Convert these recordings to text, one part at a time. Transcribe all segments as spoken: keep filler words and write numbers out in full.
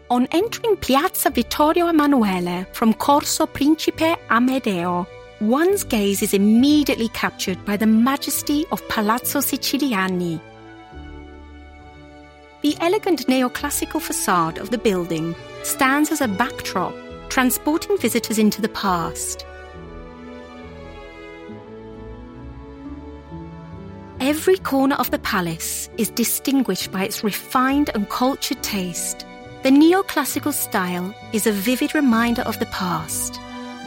On entering Piazza Vittorio Emanuele from Corso Principe Amedeo, one's gaze is immediately captured by the majesty of Palazzo Siciliani. The elegant neoclassical facade of the building stands as a backdrop, transporting visitors into the past. Every corner of the palace is distinguished by its refined and cultured taste. The neoclassical style is a vivid reminder of the past.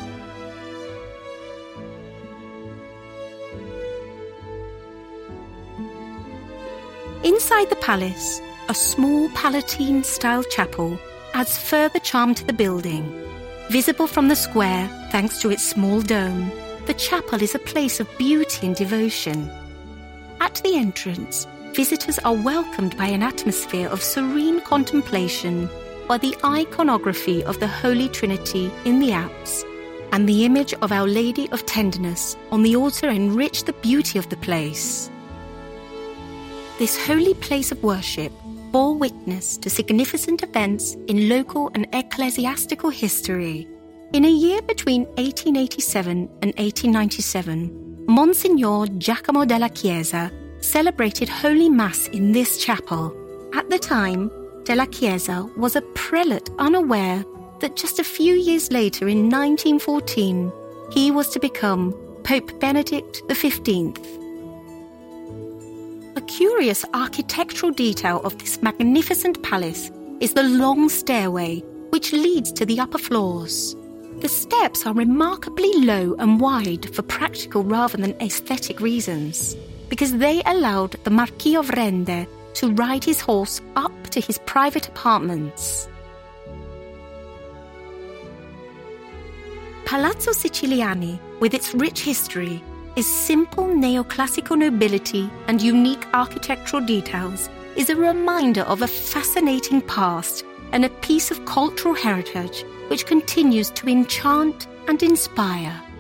Inside the palace, a small Palatine-style chapel adds further charm to the building. Visible from the square thanks to its small dome, the chapel is a place of beauty and devotion. At the entrance, visitors are welcomed by an atmosphere of serene contemplation, while the iconography of the Holy Trinity in the apse and the image of Our Lady of Tenderness on the altar enrich the beauty of the place. This holy place of worship bore witness to significant events in local and ecclesiastical history. In a year between eighteen eighty-seven and eighteen ninety-seven, Monsignor Giacomo della Chiesa celebrated Holy Mass in this chapel. At the time, della Chiesa was a prelate unaware that just a few years later, in nineteen fourteen, he was to become Pope Benedict the fifteenth. A curious architectural detail of this magnificent palace is the long stairway which leads to the upper floors. The steps are remarkably low and wide for practical rather than aesthetic reasons, because they allowed the Marquis of Rende to ride his horse up to his private apartments. Palazzo Siciliani, with its rich history, its simple neoclassical nobility and unique architectural details, is a reminder of a fascinating past and a piece of cultural heritage which continues to enchant and inspire.